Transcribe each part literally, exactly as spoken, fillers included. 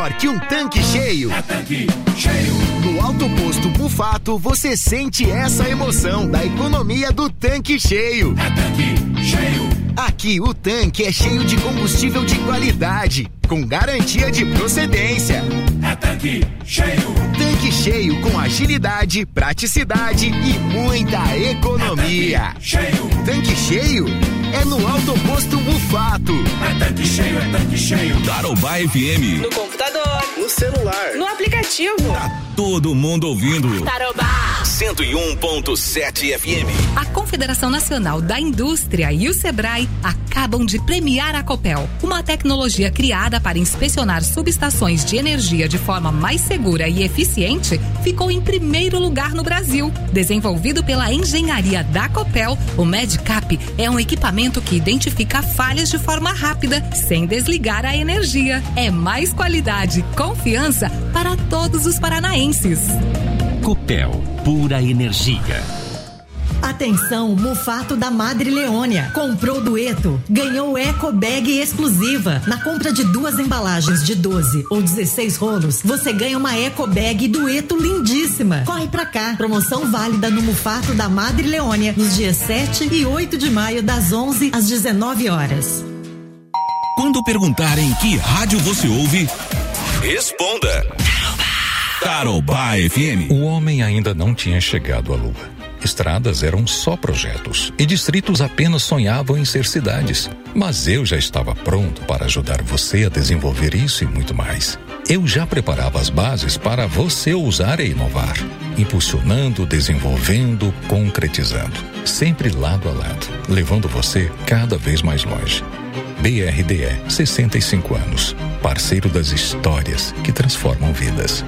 melhor que um tanque cheio. É tanque cheio. No Alto Posto Mufato, você sente essa emoção da economia do tanque cheio. É tanque cheio. Aqui o tanque é cheio de combustível de qualidade, com garantia de procedência. É tanque cheio. Tanque cheio com agilidade, praticidade e muita economia. É tanque cheio. Tanque cheio é no Alto Posto Mufato. É tanque cheio, é tanque cheio. Tarobá F M. No computador. No celular. No aplicativo. Tá todo mundo ouvindo. Tarobá. cento e um ponto sete F M. A Confederação Nacional da Indústria e o Sebrae acabam de premiar a Copel, uma tecnologia criada para inspecionar subestações de energia de forma mais segura e eficiente, ficou em primeiro lugar no Brasil. Desenvolvido pela engenharia da Copel, o MedCap é um equipamento que identifica falhas de forma rápida, sem desligar a energia. É mais qualidade e confiança para todos os paranaenses. Copel, pura energia. Atenção, Mufato da Madre Leônia. Comprou dueto, ganhou Eco Bag exclusiva. Na compra de duas embalagens de doze ou dezesseis rolos, você ganha uma Eco Bag dueto lindíssima. Corre pra cá. Promoção válida no Mufato da Madre Leônia nos dias sete e oito de maio, das onze às dezenove horas. Quando perguntarem que rádio você ouve, responda. Tarobá F M. O homem ainda não tinha chegado à Lua. Estradas eram só projetos e distritos apenas sonhavam em ser cidades. Mas eu já estava pronto para ajudar você a desenvolver isso e muito mais. Eu já preparava as bases para você ousar e inovar, impulsionando, desenvolvendo, concretizando, sempre lado a lado, levando você cada vez mais longe. B R D E, sessenta e cinco anos, parceiro das histórias que transformam vidas.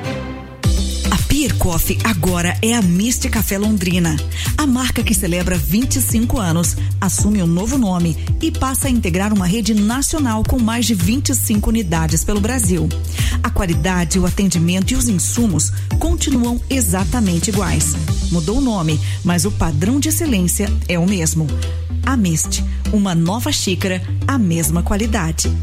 A Pier Coffee agora é a Mist Café Londrina. A marca que celebra vinte e cinco anos assume um novo nome e passa a integrar uma rede nacional com mais de vinte e cinco unidades pelo Brasil. A qualidade, o atendimento e os insumos continuam exatamente iguais. Mudou o nome, mas o padrão de excelência é o mesmo. A Mist, uma nova xícara, a mesma qualidade.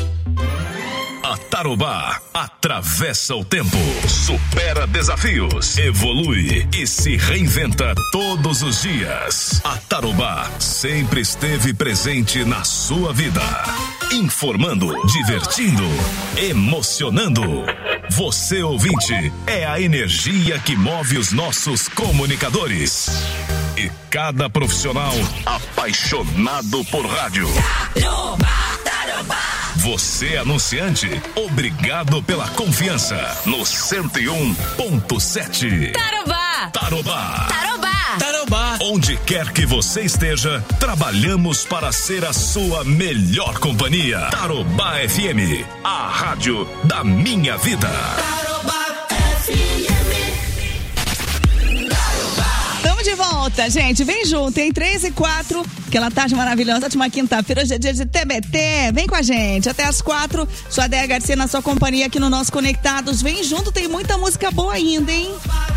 A Tarobá atravessa o tempo, supera desafios, evolui e se reinventa todos os dias. A Tarobá sempre esteve presente na sua vida, informando, divertindo, emocionando. Você, ouvinte, é a energia que move os nossos comunicadores. E cada profissional apaixonado por rádio. Tarobá, Tarobá. Você, anunciante, obrigado pela confiança no cento e um ponto sete. Tarobá! Tarobá! Tarobá! Tarobá! Onde quer que você esteja, trabalhamos para ser a sua melhor companhia. Tarobá F M, a rádio da minha vida. Tarobá F M. Estamos de volta, gente. Vem junto, em três e quatro. Aquela tarde maravilhosa, última quinta-feira, hoje é dia de T B T. Vem com a gente, até as quatro. Sua Déia Garcia na sua companhia aqui no nosso Conectados. Vem junto, tem muita música boa ainda, hein?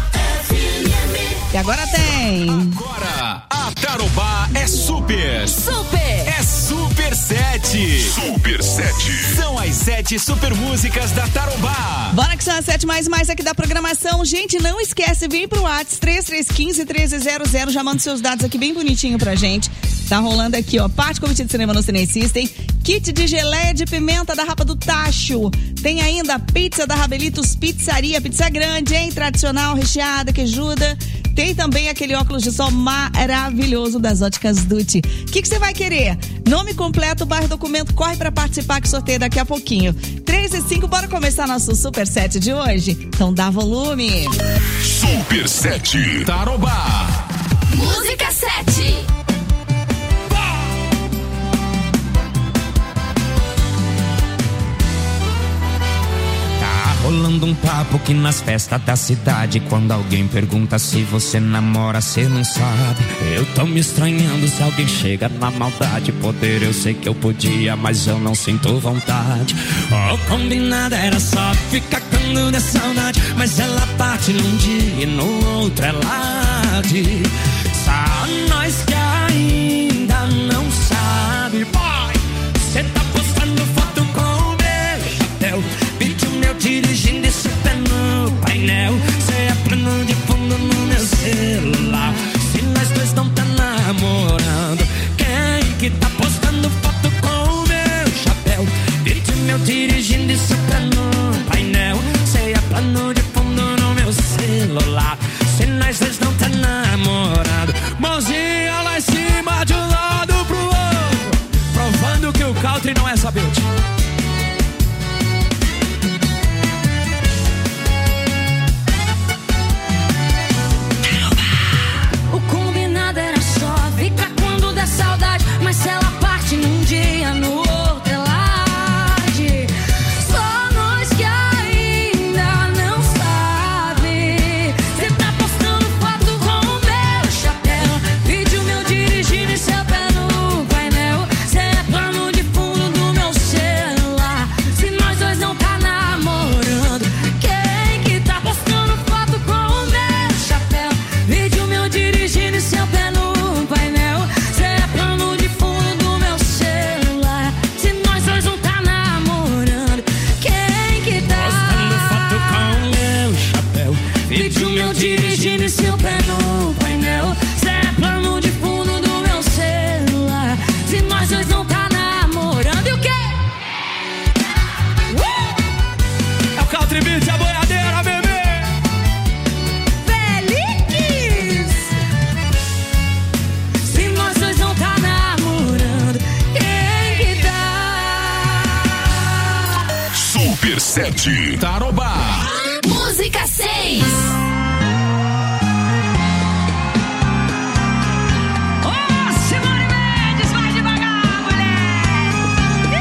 E agora tem. Agora, a Tarobá é super. Super! É Super sete. Super sete. São as sete super músicas da Tarobá. Bora que são as sete mais mais aqui da programação. Gente, não esquece, vem pro WhatsApp três três um cinco, um três zero zero. Já manda seus dados aqui bem bonitinho pra gente. Tá rolando aqui, ó, parte convite de cinema no Cine System, kit de geleia de pimenta da Rapa do Tacho. Tem ainda a pizza da Rabelitos Pizzaria, pizza grande, hein? Tradicional, recheada, queijuda. Tem também aquele óculos de sol maravilhoso das Óticas Dutti. O que você vai querer? Nome completo, bairro, documento, corre pra participar que sorteio daqui a pouquinho. três e cinco, bora começar nosso Super sete de hoje? Então dá volume. Super sete. Tarobá. Música sete. Rolando um papo que nas festas da cidade, quando alguém pergunta se você namora, cê não sabe. Eu tô me estranhando se alguém chega na maldade. Poder eu sei que eu podia, mas eu não sinto vontade. O combinado era só ficar cagando de saudade, mas ela parte num dia e no outro ela diz. Só nós que ainda não sabe. Boy, cê tá postando foto com o meu chapéu, vídeo meu dirigindo esse pé no painel. Cê é plano de fundo no meu celular. Se nós dois não tá namorando, quem que tá postando foto com o meu chapéu? Vídeo meu dirigindo esse pé no painel. Cê é plano de fundo no meu celular. Se nós dois não tá namorando, mãozinha lá em cima de um lado pro outro, provando que o country não é só beat. O combinado era só ficar quando der saudade, mas se ela parte num dia, no outro ela arde. Só nós que ainda não sabe. Cê tá postando foto com o meu chapéu, vídeo meu dirigindo e seu pé no painel. Cê é plano de fundo do meu celular. Se nós dois não tá namorando, quem que tá postando foto com o meu chapéu, vídeo meu dirigindo e seu pé no painel. Cê é plano de fundo do meu celular. Se nós dois não tá namorando, quem que tá postando foto com o meu chapéu, vídeo meu dirigindo e seu pé no painel. Cê é plano de fundo do meu celular. Se nós dois não tá namorando, e o quê? É o country beat, a boiadeira, bebê. Feliz! Se nós dois não tá namorando, quem que tá? Super sete Tarobá. Música seis. Ô, Simone Mendes, vai devagar, mulher!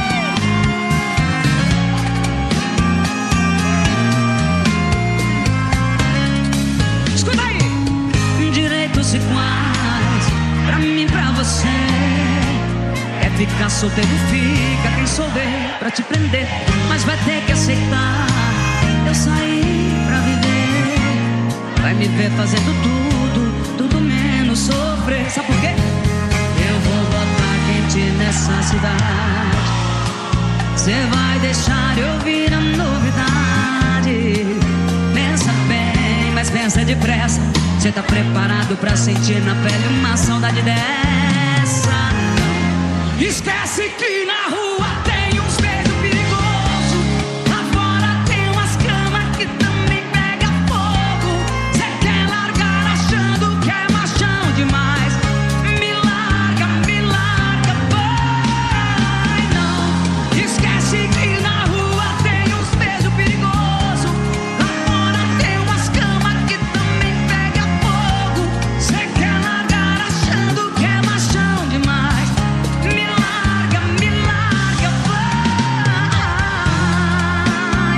Escuta aí! Direitos iguais, pra mim, pra você. É ficar solteiro, fica quem souber pra te prender, mas vai ter que aceitar. Eu saí pra viver, vai me ver fazendo tudo, tudo menos sofrer. Sabe por quê? Eu vou botar quente nessa cidade. Cê vai deixar eu ouvir a novidade. Pensa bem, mas pensa depressa. Cê tá preparado pra sentir na pele uma saudade dessa? Não. Esquece que na rua tem uns beijos perigosos. Lá fora tem umas camas que também pega fogo. Cê quer largar achando que é machão demais. Me larga, me larga, vai não. Esquece que na rua tem uns beijos perigosos. Lá fora tem umas camas que também pega fogo. Cê quer largar achando que é machão demais. Me larga, me larga, vai.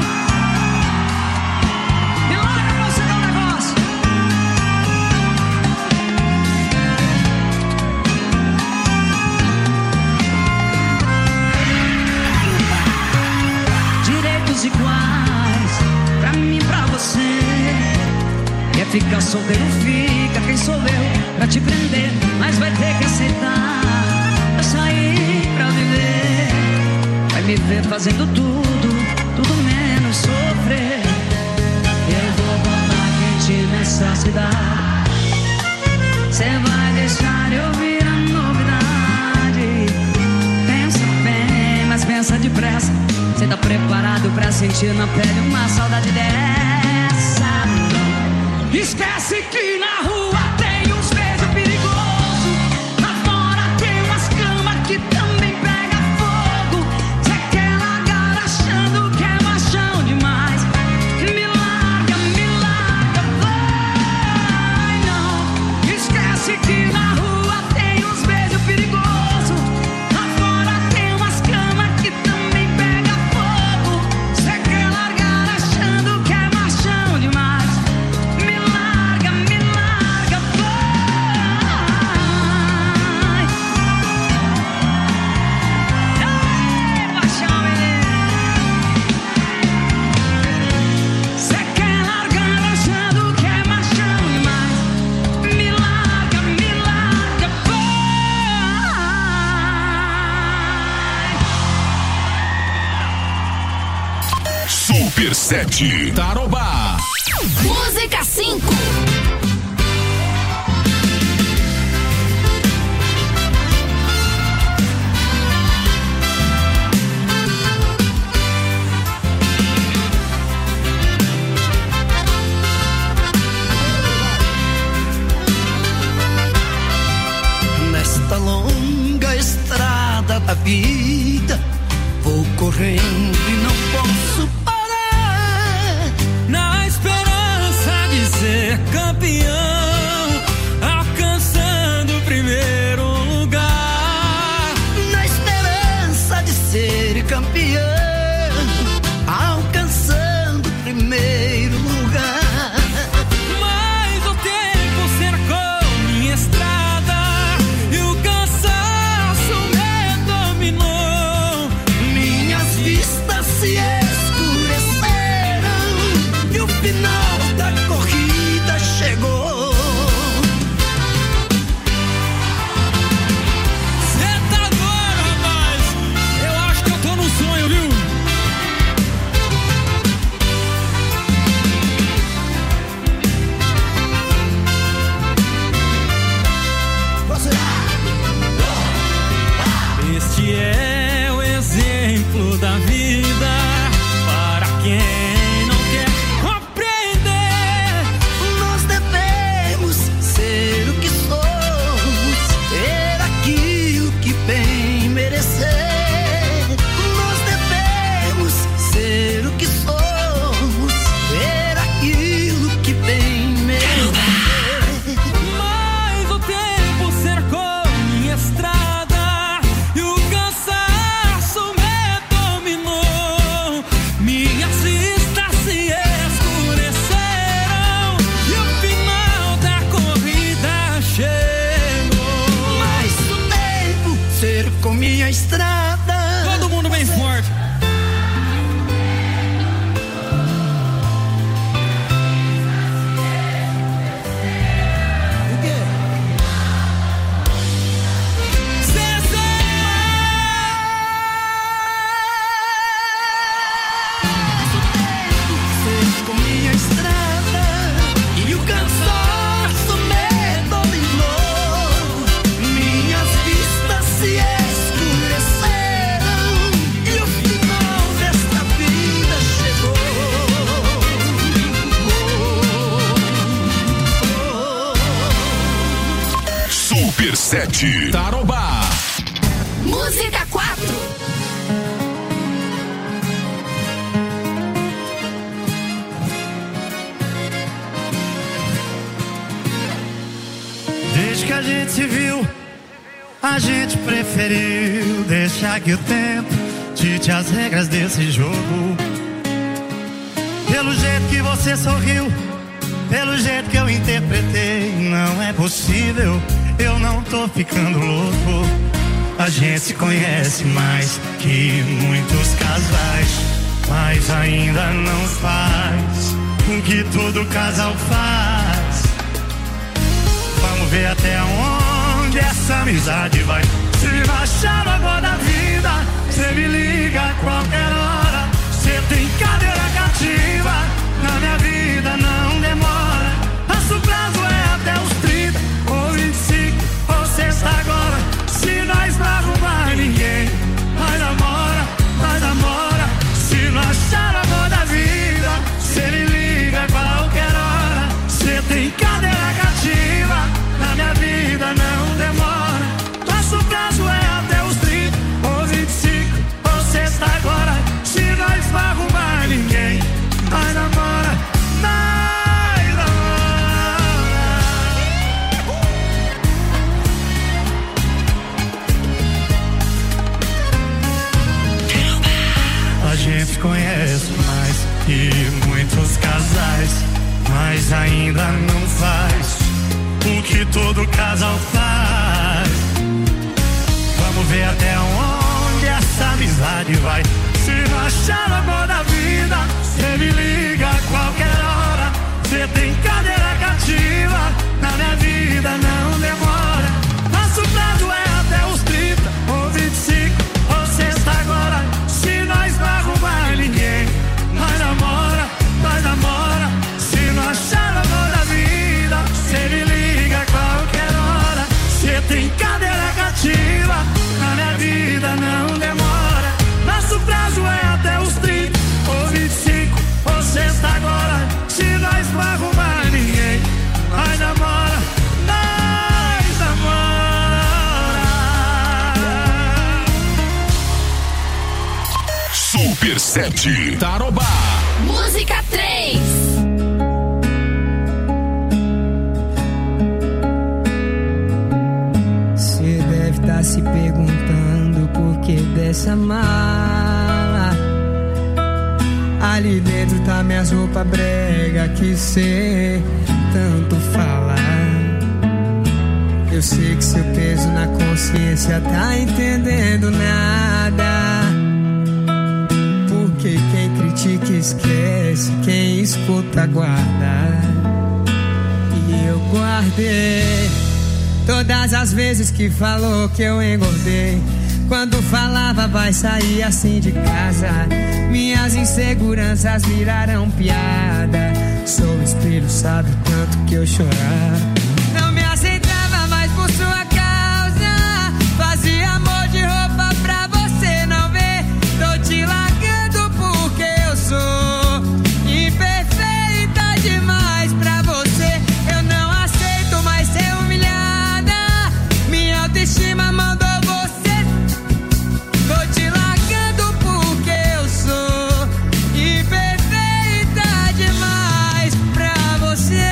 Me larga pra você dar um negócio. Direitos iguais, pra mim, pra você. Quer ficar solteiro, fica quem sou eu pra te prender, mas vai ter que aceitar. Eu saí pra viver, vai me ver fazendo tudo, tudo menos sofrer. Eu vou botar quente nessa cidade. Cê vai deixar eu ouvir a novidade. Pensa bem, mas pensa depressa. Cê tá preparado pra sentir na pele uma saudade dessa? Não. Esquece que na rua tem uns beijos perigosos. Lá fora tem umas camas que também pega fogo. Cê quer largar achando que é machão demais. Me larga, me larga, vai não. Esquece que na rua tem uns beijos perigosos. Lá fora tem umas camas que também pega fogo. Cê quer largar achando que é machão demais. Me larga, me larga. Super sete Tarobá. Música cinco. Nesta longa estrada da vida, vou correndo e não posso parar. Na esperança de ser campeão, alcançando o primeiro lugar. Na esperança de ser campeão, alcançando o primeiro lugar. Mas o tempo cercou minha estrada e o cansaço me dominou. Minhas vistas se escureceram e o final da corrida chegou. Cê tá doido, rapaz? Eu acho que eu tô num sonho, viu? Este é o exemplo da vida para quem não quer compreender. Nós devemos ser o que somos, ter aquilo que bem merecer. Nós devemos ser o que somos, ter aquilo que bem merecer. Mas o tempo cercou minha estrada e o cansaço me dominou. Minhas vistas se escureceram e o final da corrida chegou. Mas o tempo cercou minha estrada. Todo mundo bem forte. Cercou minha estrada e o cansaço me dominou. Minhas vistas se escureceram e o final desta vida chegou. Super sete Tarobá. Música quatro. Desde que a gente se viu, a gente preferiu deixar que o tempo dite as regras desse jogo. Pelo jeito que você sorriu, pelo jeito que eu interpretei, não é possível, eu não tô ficando louco. A gente se conhece mais que muitos casais, mas ainda não faz o que todo casal faz. Vamos ver até onde essa amizade vai. Se baixar a bola da vida, cê me liga a qualquer hora. Cê tem cadeira cativa, na minha vida não demora. Nosso prazo é até os trinta, ou vinte e cinco, ou sexta agora. Se nós não arrumar ninguém, nós namora, nós namora. Se não achar a bola da vida, cê me liga a qualquer hora. Cê tem cadeira cativa, na minha vida não demora. Nosso prazo é até os trinta, ou vinte e cinco, ou sexta agora. Se nós não arrumar ninguém, nós namora, nós namora. A gente conhece mais que muitos casais, mas ainda não faz o que todo casal faz. Vamos ver até onde essa amizade vai. Se não achar o amor da vida, cê me liga a qualquer hora. Cê tem cadeira cativa, na minha vida não demora. Nosso prazo é até os trinta, ou vinte e cinco, ou sexta agora. Se nós não arrumar ninguém, nós namora. sete. Tarobá. Música três. Você deve estar se perguntando por que dessa mala. Ali dentro tá minhas roupas brega que cê tanto fala. Eu sei que seu peso na consciência tá entendendo nada. Porque quem critica esquece, quem escuta guarda. E eu guardei todas as vezes que falou que eu engordei. Quando falava vai sair assim de casa. Minhas inseguranças viraram piada. Sou espelho, sabe o tanto que eu chorar. Não me aceitava mais por sua causa. Fazia amor de roupa pra você não ver. Tô te largando porque eu sou imperfeita demais pra você. Eu não aceito mais ser humilhada. Minha autoestima mandou você. Tô te largando porque eu sou imperfeita demais pra você.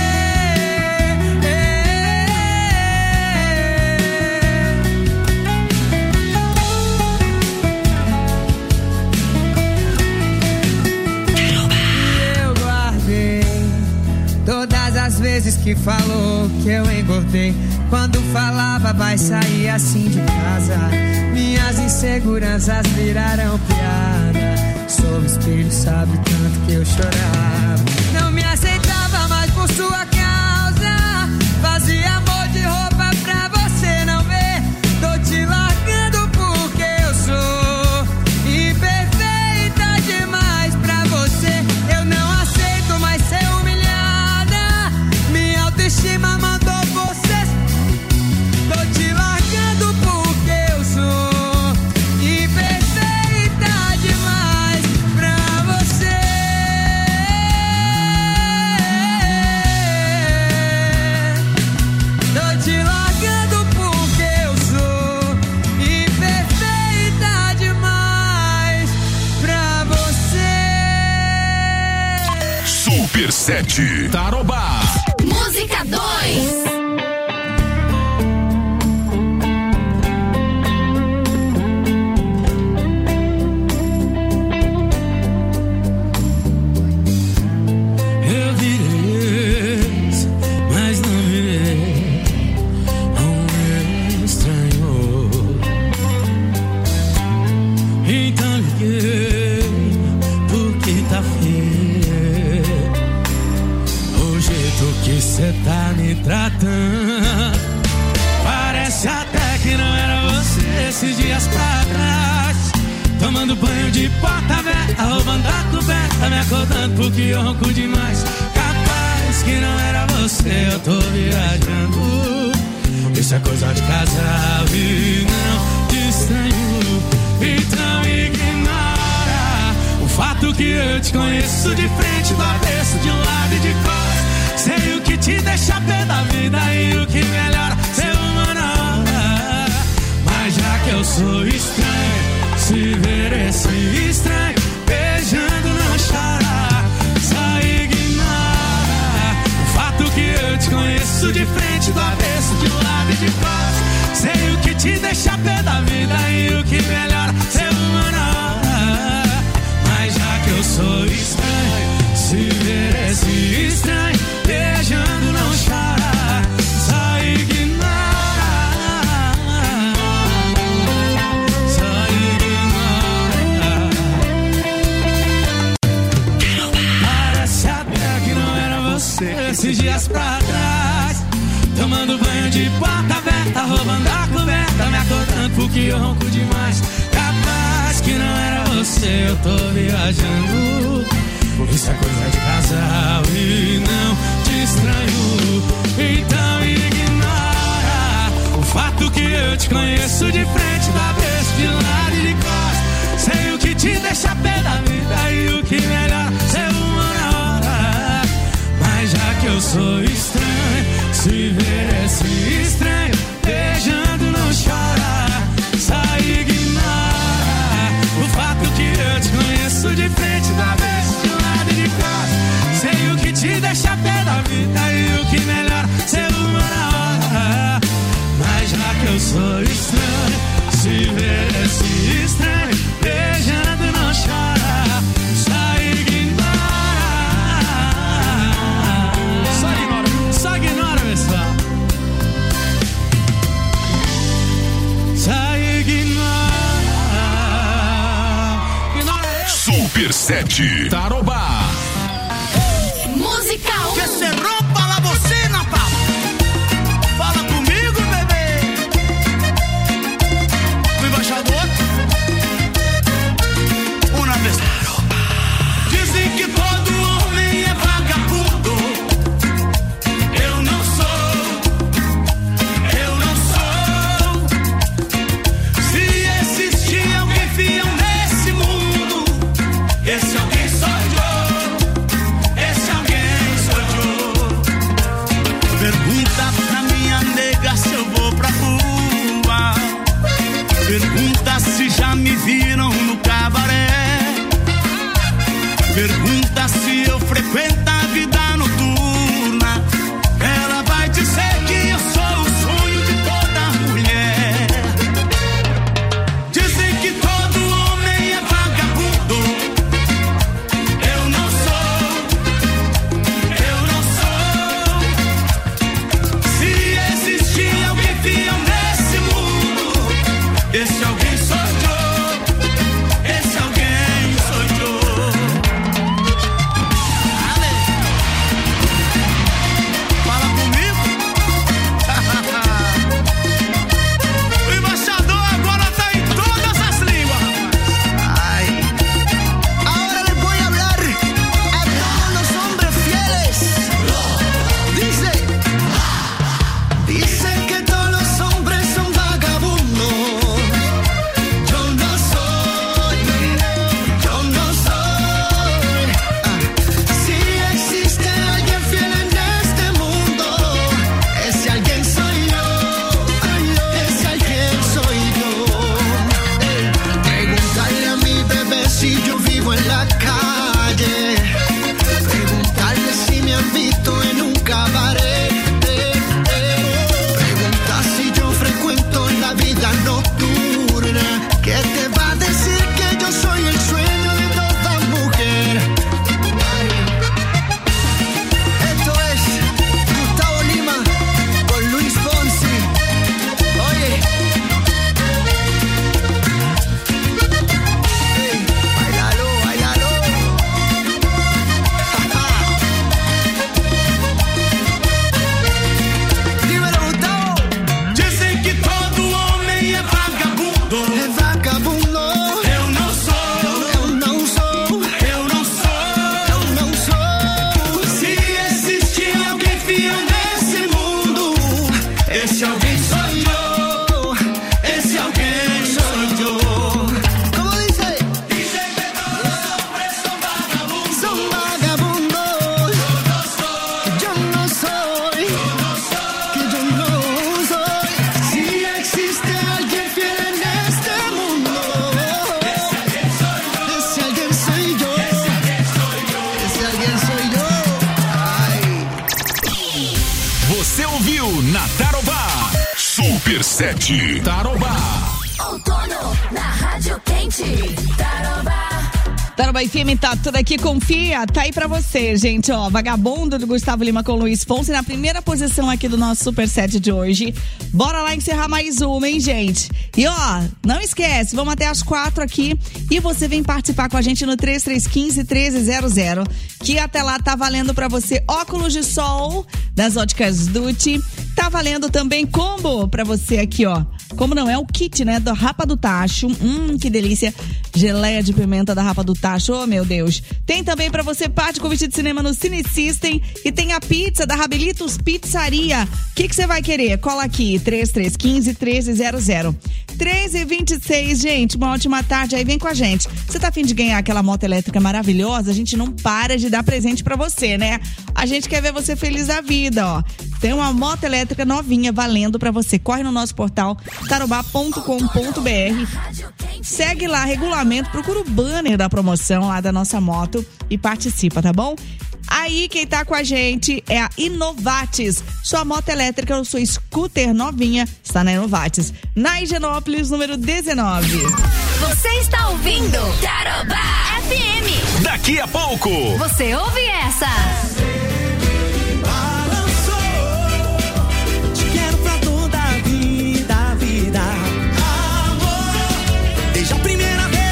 Eu guardei todas as vezes que falou que eu engordei. Quando falava vai sair assim de casa. Minhas inseguranças viraram piada. Sou o espelho, sabe o tanto que eu chorava. Não me aceitava mais por sua causa. Fazia amor de roupa pra você não ver. Tô te largando porque eu sou imperfeita demais pra você. Eu não aceito mais ser humilhada. Minha autoestima mandou você. Tô te largando porque eu sou imperfeita demais pra você. Tô te largando porque eu sou imperfeita demais pra você. Super sete. Tarobá. Música dois. Eu virei ex, mas não virei um estranho. Então liguei porque tá feio o jeito que cê tá me tratando. Parece até que não era você esses dias pra trás. Tomando banho de porta aberta, roubando a coberta, me acordando porque eu ronco demais. Capaz que não era você, eu tô viajando. Isso é coisa de casal e não de estranho. Então ignora o fato que eu te conheço de frente, do avesso, de um lado e de costas. Sei o que te deixa pé da vida e o que melhora ser uma hora. Mas já que eu sou estranho, se ver esse estranho beijando não chora. Só ignora o fato que eu te conheço de frente, do avesso, de um lado e de costas. Sei o que te deixa pé da vida e o que melhora ser humana. Mas já que eu sou estranho, se ver esse estranho beijando não chora. Só ignora. Só ignora. Parece até que não era você esses dias pra trás. Tomando banho de porta aberta, roubando a coberta, me acordando porque eu ronco demais. Capaz que não era você, eu tô viajando. Isso é coisa de casal e não te estranho. Então ignora o fato que eu te conheço de frente, do avesso, de lado e de costas. Sei o que te deixa pé da vida e o que melhor ser uma hora. Mas já que eu sou estranho, se ver esse estranho beijando não chora. Só ignora o fato que eu te conheço deixa pé da vida e o que melhor ser uma na hora. Mas já que eu sou estranho, se ver esse estranho beijando não chora, só ignora. Só ignora, só ignora, pessoal. Só ignora. Ignora eu. Super sete Tarobá. Música um. Que se rompa la bocina, papo. Fala comigo, bebê. O embaixador. Uma vez. Dizem que todo homem é vagabundo. Eu não sou. Eu não sou. Se existir alguém fiel nesse mundo, esse alguém sou eu. Esse alguém sou eu. Pergunta pra minha nega se eu vou pra rua. Pergunta se já me viram no cabaré. Pergunta se eu frequento a vida noturna. Ela vai dizer que eu sou o sonho de toda mulher. Dizem que todo homem é vagabundo. Eu não sou. Eu não sou. Se existir alguém fiel nesse mundo, esse alguém sou eu. Esse alguém sou eu. Fala comigo. O embaixador agora tá em todas as línguas, rapaz. Ay. Ahora les voy a hablar a todos los hombres fieles. Dice, dicen que todos los hombres son vagabundos. Yo no soy, yo no soy. Ah, si existe alguien fiel en este mundo, ese alguien soy yo. Ese alguien soy yo. Eh, Preguntarle a mi bebé si yo vivo en la calle. Preguntarle si me han visto en un cabaret. Eh, eh. Pregunta si yo frecuento la vida nocturna. ¿Qué te va a decir que yo soy el sueño de toda mujer? Esto es Gustavo Lima con Luis Fonsi. Oye. Ey, bailalo, bailalo. Dímelo, Gustavo. Dizem que todo homem é vagabundo. É vagabundo. Eu não sou. Eu não sou. Eu não sou. Eu não sou. Se existir alguém fiel nesse mundo, esse alguém sou eu. Esse alguém sou eu. Como dice? Dizem que todos os hombres são vagabundos. São vagabundos. Yo no soy. Yo no soy. Que yo no soy. Si existe alguien fiel en este mundo, ese alguien soy yo. Ese alguien soy yo. Ese alguien soy yo. Ay. Você ouviu na Tarobá. Super sete Tarobá. Outono na Rádio Quente. Tarobá. Tarobá F M tá tudo aqui, confia, tá aí pra você, gente, ó, Vagabundo do Gustavo Lima com Luiz Fonsi na primeira posição aqui do nosso Super Set de hoje. Bora lá encerrar mais uma, hein, gente? E ó, não esquece, vamos até as quatro aqui e você vem participar com a gente no três três um cinco, um três zero zero, que até lá tá valendo pra você óculos de sol das Óticas Dutti, tá valendo também combo pra você aqui, ó. Como não é o kit, né, da Rapa do Tacho. Hum, que delícia. Geleia de pimenta da Rapa do Tacho, oh meu Deus. Tem também pra você parte convite de cinema no Cine System e tem a pizza da Rabelitos Pizzaria. O que que você vai querer? Cola aqui, três três um cinco, um três zero zero. três e vinte e seis, gente, uma ótima tarde aí, vem com a gente. Você tá a fim de ganhar aquela moto elétrica maravilhosa? A gente não para de dar presente pra você, né? A gente quer ver você feliz da vida, ó. Tem uma moto elétrica novinha valendo pra você. Corre no nosso portal tarobá ponto com ponto br. Segue lá regularmente lançamento, procura o banner da promoção lá da nossa moto e participa, tá bom? Aí quem tá com a gente é a Inovates. Sua moto elétrica ou sua scooter novinha está na Inovates. Na Higienópolis, número dezenove. Você está ouvindo Tarobá F M. Daqui a pouco. Você ouve essa. Te quero pra toda a vida, a vida. Amor, desde a primeira vez.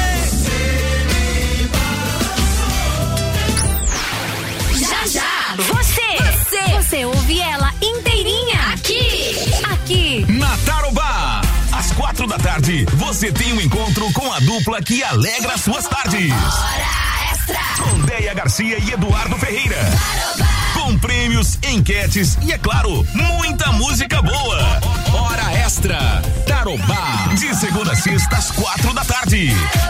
Já, já. Você, você, você ouve ela inteirinha aqui, aqui. Na Tarobá, às quatro da tarde, você tem um encontro com a dupla que alegra suas tardes. Hora Extra. Com Deia Garcia e Eduardo Ferreira. Tarobá. Com prêmios, enquetes e, é claro, muita música boa. Hora Extra. Tarobá. De segunda a sexta, às quatro da tarde.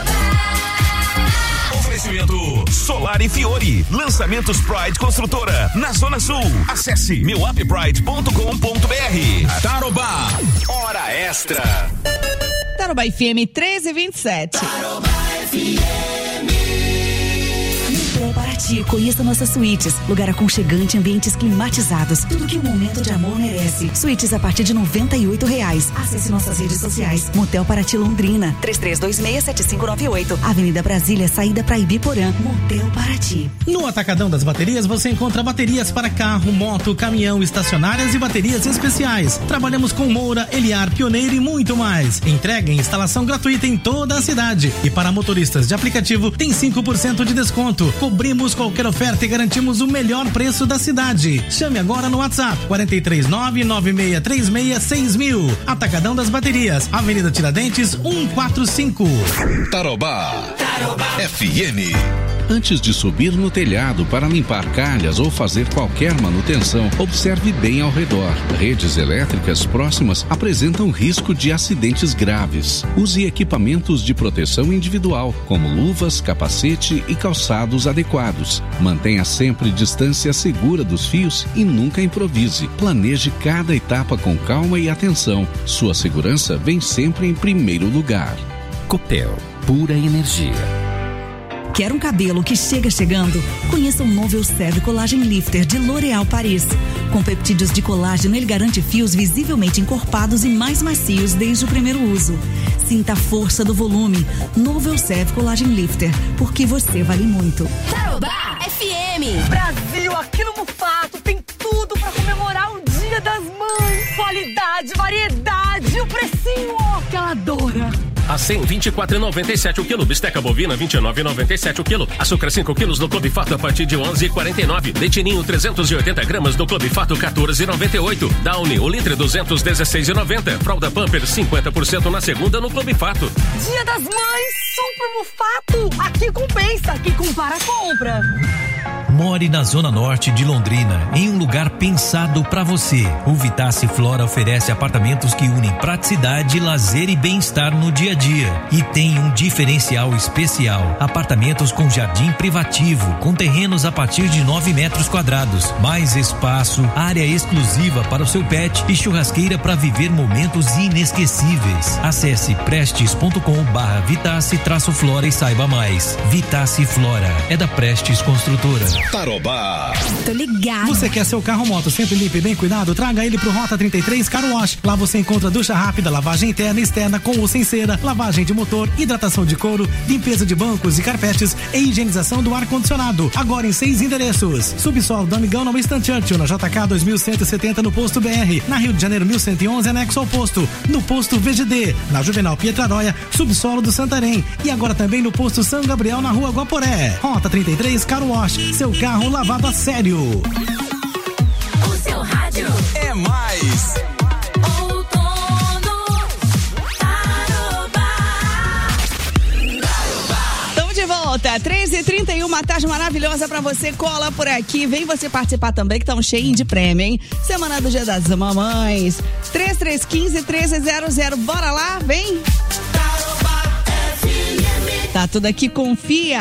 Oferecimento Solar e Fiore. Lançamentos Pride Construtora na Zona Sul. Acesse meu app pride ponto com ponto b r. Tarobá. Hora Extra. Tarobá F M treze e vinte e sete. Tarobá F M. Motel Paraty, conheça nossas suítes. Lugar aconchegante, ambientes climatizados. Tudo que um momento de amor merece. Suítes a partir de noventa e oito reais. Acesse nossas redes sociais. Motel Paraty Londrina. três três dois seis, sete cinco nove oito. Avenida Brasília, saída para Ibiporã. Motel Paraty. No Atacadão das Baterias você encontra baterias para carro, moto, caminhão, estacionárias e baterias especiais. Trabalhamos com Moura, Eliar, Pioneiro e muito mais. Entrega e instalação gratuita em toda a cidade. E para motoristas de aplicativo tem cinco por cento de desconto. Cobrimos qualquer oferta e garantimos o melhor preço da cidade. Chame agora no WhatsApp quatro três nove, nove seis três seis, seis mil. Atacadão das Baterias, Avenida Tiradentes, cento e quarenta e cinco. Tarobá. Tarobá F M. Antes de subir no telhado para limpar calhas ou fazer qualquer manutenção, observe bem ao redor. Redes elétricas próximas apresentam risco de acidentes graves. Use equipamentos de proteção individual, como luvas, capacete e calçados adequados. Mantenha sempre distância segura dos fios e nunca improvise. Planeje cada etapa com calma e atenção. Sua segurança vem sempre em primeiro lugar. Copel, pura energia. Quer um cabelo que chega chegando? Conheça o novo Elseve Collagen Lifter de L'Oréal Paris. Com peptídeos de colágeno, ele garante fios visivelmente encorpados e mais macios desde o primeiro uso. Sinta a força do volume. Novo Elseve Collagen Lifter, porque você vale muito. Tarobá F M. Brasil, aqui no Mufato tem tudo pra comemorar o Dia das Mães. Qualidade, variedade, o precinho, ó, que ela adora. Acém vinte e quatro reais e noventa e sete o quilo, bisteca bovina vinte e nove reais e noventa e sete o quilo, açúcar cinco quilos no Clube Fato a partir de onze reais e quarenta e nove, leite ninho trezentos e oitenta gramas no Clube Fato quatorze reais e noventa e oito, Downy o litro duzentos e dezesseis reais e noventa, fralda Pampers cinquenta por cento na segunda no Clube Fato. Dia das Mães, Super Mufato, aqui compensa, aqui compara compra. More na Zona Norte de Londrina, em um lugar pensado para você. O Vitace Flora oferece apartamentos que unem praticidade, lazer e bem-estar no dia a dia. E tem um diferencial especial: apartamentos com jardim privativo, com terrenos a partir de nove metros quadrados, mais espaço, área exclusiva para o seu pet e churrasqueira para viver momentos inesquecíveis. Acesse prestes ponto com barra Vitace traço Flora e saiba mais. Vitace Flora é da Prestes Construtora. Tarobá. Tô ligado. Você quer seu carro moto sempre limpo e bem cuidado? Traga ele pro Rota trinta e três Car Wash. Lá você encontra ducha rápida, lavagem interna e externa com ou sem cera, lavagem de motor, hidratação de couro, limpeza de bancos e carpetes e higienização do ar-condicionado. Agora em seis endereços: Subsolo do Amigão na Winston Churchill, na J K dois mil cento e setenta no Posto B R, na Rio de Janeiro mil cento e onze anexo ao posto, no Posto V G D, na Juvenal Pietraróia, Subsolo do Santarém e agora também no Posto São Gabriel na Rua Guaporé. Rota trinta e três Car Wash, seu carro lavado a sério. O seu rádio é mais. Outono Tarobá. Estamos de volta, treze e trinta e um, uma tarde maravilhosa pra você. Cola por aqui, vem você participar também, que estão cheinho de prêmio, hein? Semana do Dia das Mamães. três três um cinco, um três zero zero, bora lá, vem. Tá tudo aqui, confia.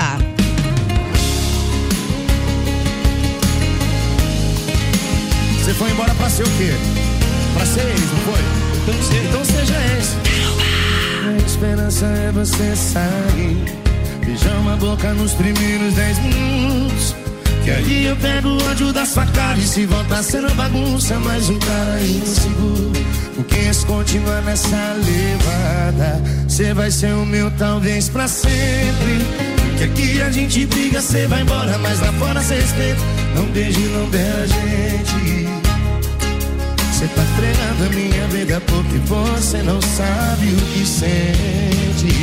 Você foi embora pra ser o quê? Pra ser eles, não foi? Então, se- então seja esse. minha esperança é você sair. Beijar uma boca nos primeiros dez minutos, que aí eu pego o ódio da sua cara. E se voltar sendo bagunça, mais um cara inseguro. Porque se continuar nessa levada, cê vai ser o meu talvez pra sempre. Que aqui a gente briga, cê vai embora, mas lá fora cê respeita. Não beije, não beija a gente. Cê tá fregando a minha vida porque você não sabe o que sente.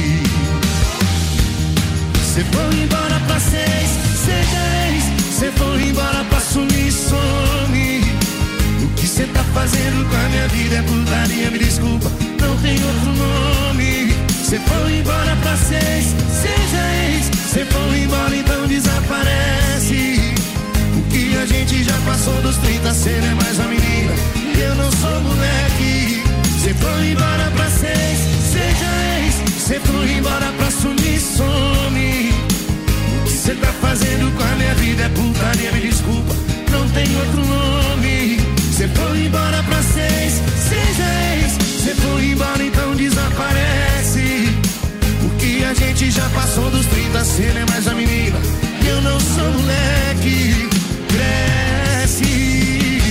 Cê foi embora pra seis, seja ex. Cê foi embora pra sumir, some. O que cê tá fazendo com a minha vida é putaria, me desculpa, não tem outro nome. Cê foi embora pra seis, seja ex. Cê foi embora, então desaparece. O que a gente já passou dos trinta, cê não é mais uma menina, eu não sou moleque. Cê foi embora pra seis, seja ex. Cê foi embora pra sumir, some. O que cê tá fazendo com a minha vida é putaria, me desculpa, não tem outro nome. Cê foi embora pra seis, seja ex. Cê foi embora, então desaparece. Porque a gente já passou dos trinta, cê não é mais a menina, eu não sou moleque. Cresce.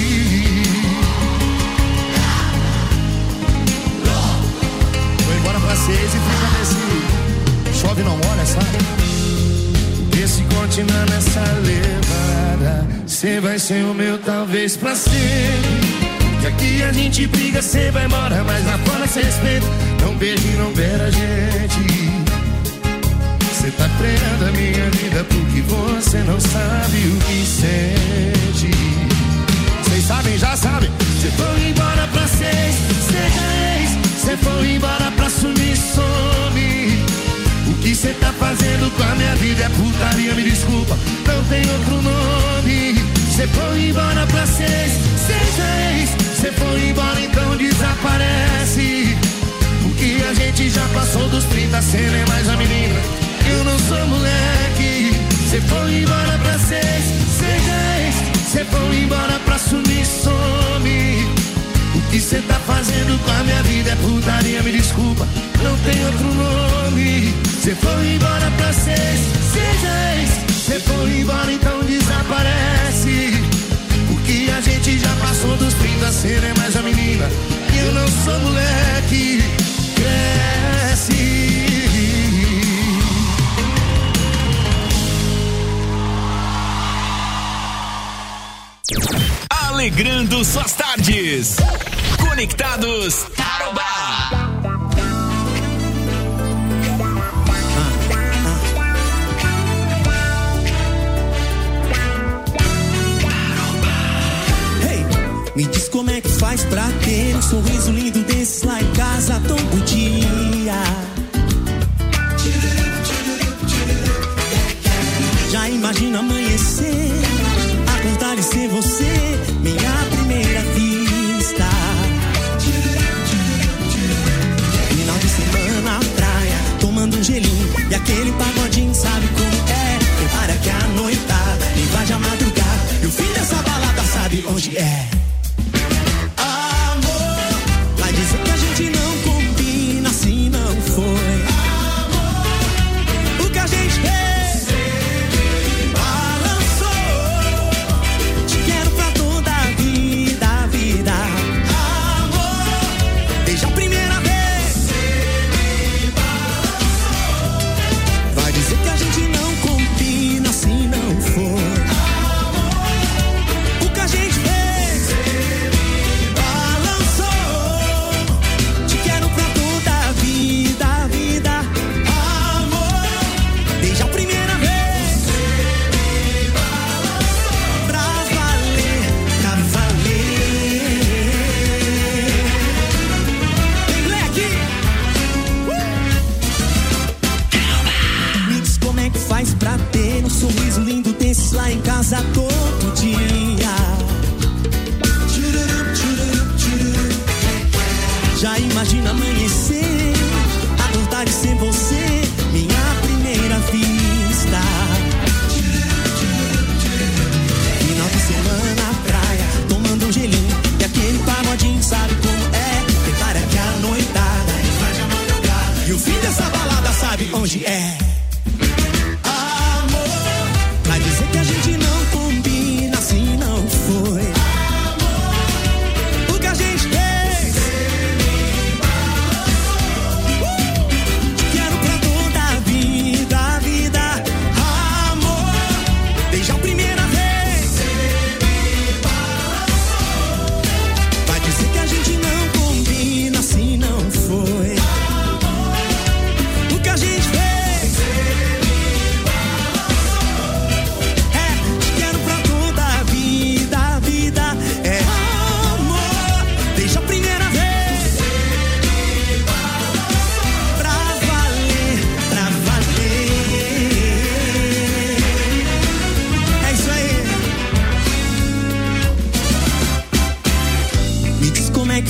Foi embora pra seis e fica nesse chove não molha, sabe? Porque se continuar nessa levada, cê vai ser o meu talvez pra sempre. Que aqui a gente briga, cê vai embora, mas lá fora cê respeita. Não beije, não beira a gente. Cê tá freando a minha vida porque você não sabe o que sente. Vocês sabem, já sabem. Cê foi embora pra seis, seja ex. Cê foi embora pra sumir, some. O que cê tá fazendo com a minha vida é putaria, me desculpa, não tem outro nome. Cê foi embora pra seis, seja ex. Cê foi embora, então desaparece. Porque a gente já passou dos trinta, cê não é mais a menina, eu não sou moleque. Cê foi embora pra seis, seja ex. Cê foi embora pra sumir, some. O que cê tá fazendo com a minha vida é putaria, me desculpa, não tem outro nome. Cê foi embora pra seis, seja ex. Cê foi embora, então desaparece. Porque a gente já passou dos trinta, cê não é mais a menina, eu não sou moleque. Cresce. Alegrando suas tardes. Conectados Tarobá. Me diz como é que faz pra ter um sorriso lindo desses lá em casa todo dia. Já imagina amanhecer, acordar e ser você, minha primeira vista. Final de semana na praia, tomando um gelinho e aquele pagodinho, sabe como é? Prepara que a noitada invade a madrugada e o fim dessa balada sabe onde é. Dizer que a gente não combina, assim não foi. Amor, o que a gente fez, você me balançou. Te quero pra toda a vida, a vida. Amor, desde a primeira vez, você me balançou. Vai dizer que a gente não combina, assim não foi. Amor, o que a gente fez,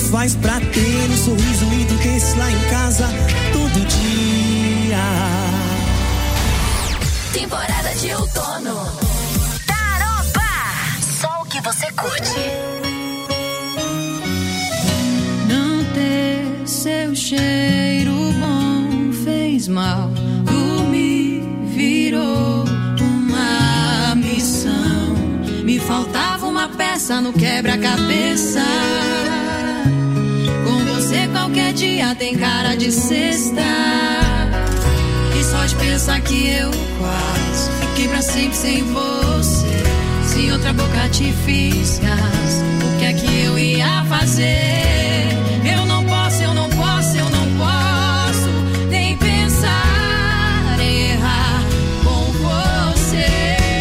faz pra ter um sorriso lindo desse lá em casa todo dia? Temporada de outono. Taroba, só o que você curte. Não ter seu cheiro bom fez mal. Dormir virou uma missão. Me faltava uma peça no quebra-cabeça. Com você qualquer dia tem cara de sexta. E só de pensar que eu quase fiquei pra sempre sem você. Se outra boca te fisgas, o que é que eu ia fazer? Eu não posso, eu não posso, eu não posso nem pensar em errar com você.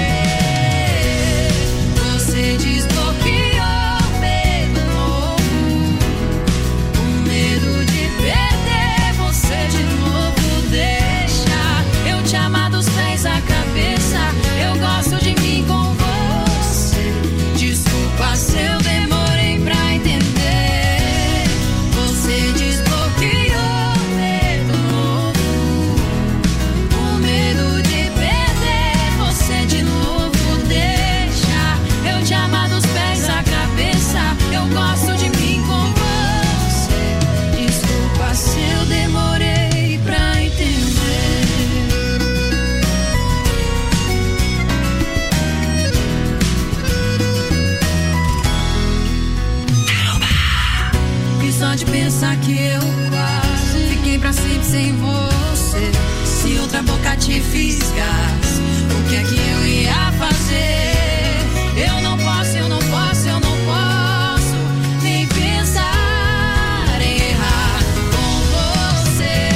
Você desbloqueou o medo novo, o medo de perder você de novo. Deixa eu te amar dos pés à cabeça. Eu gosto de mim com você. Desculpa se eu demorei pra entender. Você desbloqueou o medo novo, o medo de perder você de novo. Deixa eu te amar dos pés à cabeça. Eu gosto de mim com você. Desculpa se eu demorei pra entender. E só de pensar que eu quase fiquei pra sempre sem você. Se outra boca te fisgas, o que é que eu ia fazer? Eu não posso, eu não posso, eu não posso nem pensar em errar com você.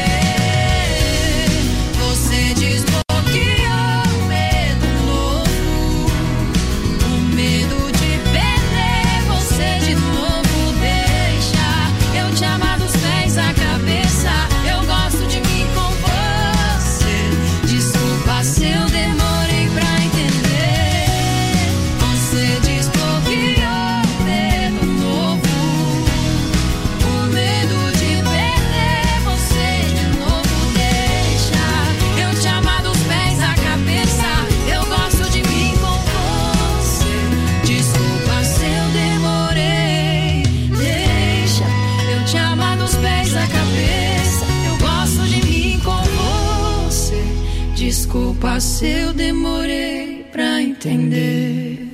Você desbloqueou o medo novo, o medo de perder você de novo. Deixa eu te amar dos pés à cabeça. Eu gosto de mim com você. Desculpa se eu demorei pra entender. Você desbloqueou o medo novo, o medo de perder você de novo. Deixa eu te amar dos pés à cabeça. Eu gosto de mim com você. Desculpa se eu demorei. Deixa eu te amar dos pés à cabeça. Eu gosto de mim com você. Desculpa se eu demorei pra entender.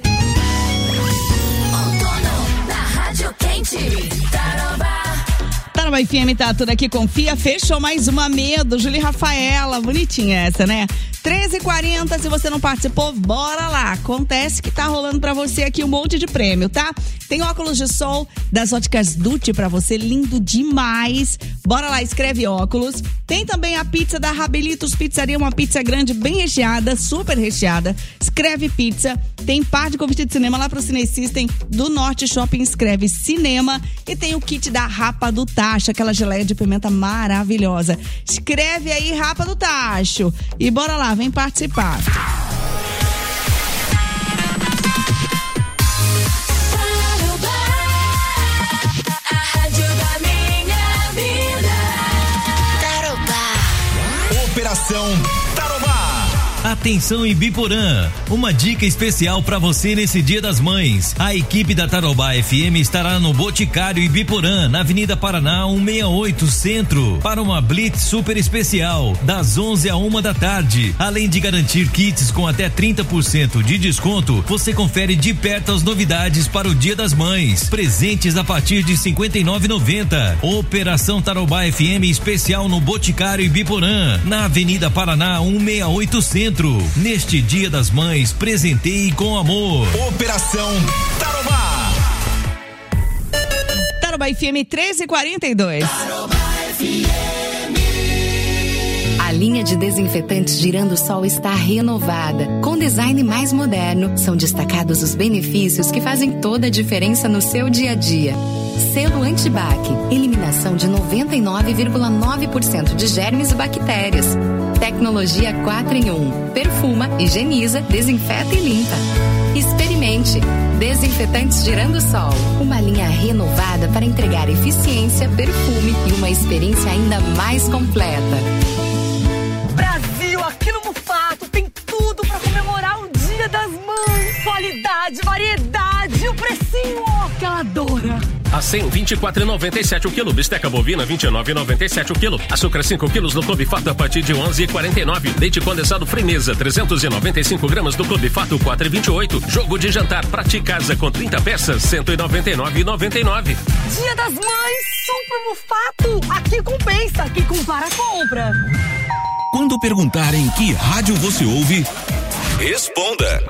Outono na Rádio Quente. Taroba. Taroba F M tá tudo aqui, confia. Fechou mais uma medo. Júlia e Rafaela, bonitinha essa, né? treze e quarenta, se você não participou, bora lá. Acontece que tá rolando pra você aqui um monte de prêmio, tá? Tem óculos de sol das óticas Dutti pra você, lindo demais. Bora lá, escreve óculos. Tem também a pizza da Rabelitos Pizzaria, uma pizza grande, bem recheada, super recheada. Escreve pizza. Tem par de convite de cinema lá pro Cine System do Norte Shopping, escreve cinema. E tem o kit da Rapa do Tacho, aquela geleia de pimenta maravilhosa. Escreve aí, Rapa do Tacho. E bora lá, vem participar. A rádio da minha vida. Taroba. Operação Tarobá. Atenção Ibiporã, uma dica especial para você nesse Dia das Mães. A equipe da Tarobá F M estará no Boticário Ibiporã, na Avenida Paraná cento e sessenta e oito Centro, para uma blitz super especial, das onze à uma da tarde. Além de garantir kits com até trinta por cento de desconto, você confere de perto as novidades para o Dia das Mães. Presentes a partir de cinquenta e nove reais e noventa centavos. Operação Tarobá F M especial no Boticário Ibiporã, na Avenida Paraná cento e sessenta e oito Centro. Neste Dia das Mães, presenteie com amor. Operação Tarobá. Taroba F M treze e quarenta e dois. Taroba F M. A linha de desinfetantes Girando Sol está renovada. Com design mais moderno, são destacados os benefícios que fazem toda a diferença no seu dia a dia. Selo Antibac, eliminação de noventa e nove vírgula nove por cento de germes e bactérias. Tecnologia quatro em um, perfuma, higieniza, desinfeta e limpa. Experimente. Desinfetante Desinfetantes Girassol. Uma linha renovada para entregar eficiência, perfume e uma experiência ainda mais completa. Brasil, aqui no Mufato tem tudo pra comemorar o Dia das Mães. Qualidade, variedade, o precinho, ó, que ela adora. A cem, vinte e quatro reais e noventa e sete o quilo. Bisteca bovina, vinte e nove reais e noventa e sete o quilo. Açúcar cinco quilos no Clube Fato a partir de onze reais e quarenta e nove. Leite condensado Frimeza, trezentos e noventa e cinco gramas do Clube Fato, quatro reais e vinte e oito. Jogo de jantar Prate Casa com trinta peças, cento e noventa e nove reais e noventa e nove. Dia das Mães, Super Mufato. Aqui compensa, aqui compara, compra. Quando perguntarem que rádio você ouve, responda.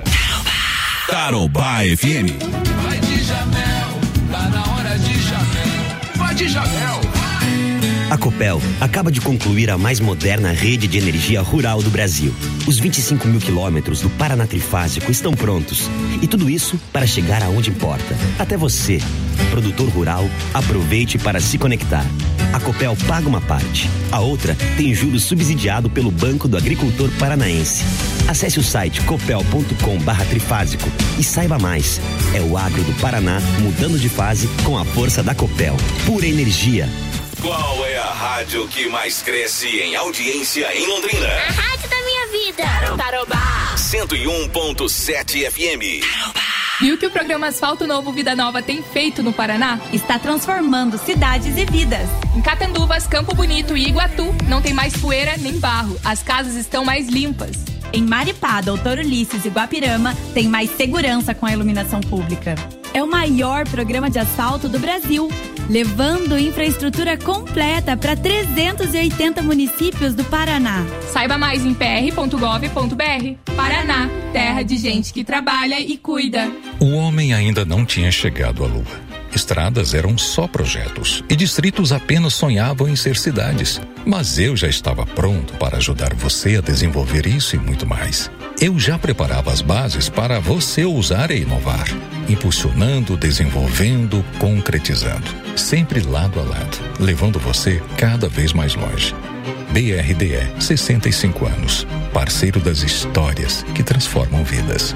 Tarobá F M. Vai de Jamel, tá na hora de Jamel. Vai de Jamel. A Copel acaba de concluir a mais moderna rede de energia rural do Brasil. Os vinte e cinco mil quilômetros do Paraná Trifásico estão prontos. E tudo isso para chegar aonde importa. Até você, produtor rural, aproveite para se conectar. A Copel paga uma parte. A outra tem juros subsidiado pelo Banco do Agricultor Paranaense. Acesse o site copel ponto com barra trifásico e saiba mais. É o agro do Paraná mudando de fase com a força da Copel. Pura energia. Qual é a rádio que mais cresce em audiência em Londrina? A rádio da minha vida. Tarobá. cento e um ponto sete F M. Tarobá. Viu que o programa Asfalto Novo Vida Nova tem feito no Paraná? Está transformando cidades e vidas. Em Catanduvas, Campo Bonito e Iguatu, não tem mais poeira nem barro. As casas estão mais limpas. Em Maripá, Doutor Ulisses e Guapirama, tem mais segurança com a iluminação pública. É o maior programa de asfalto do Brasil, levando infraestrutura completa para trezentos e oitenta municípios do Paraná. Saiba mais em p r ponto gov ponto b r. Paraná, terra de gente que trabalha e cuida. O homem ainda não tinha chegado à Lua. Estradas eram só projetos e distritos apenas sonhavam em ser cidades. Mas eu já estava pronto para ajudar você a desenvolver isso e muito mais. Eu já preparava as bases para você ousar e inovar, impulsionando, desenvolvendo, concretizando, sempre lado a lado, levando você cada vez mais longe. B R D E, sessenta e cinco anos, parceiro das histórias que transformam vidas.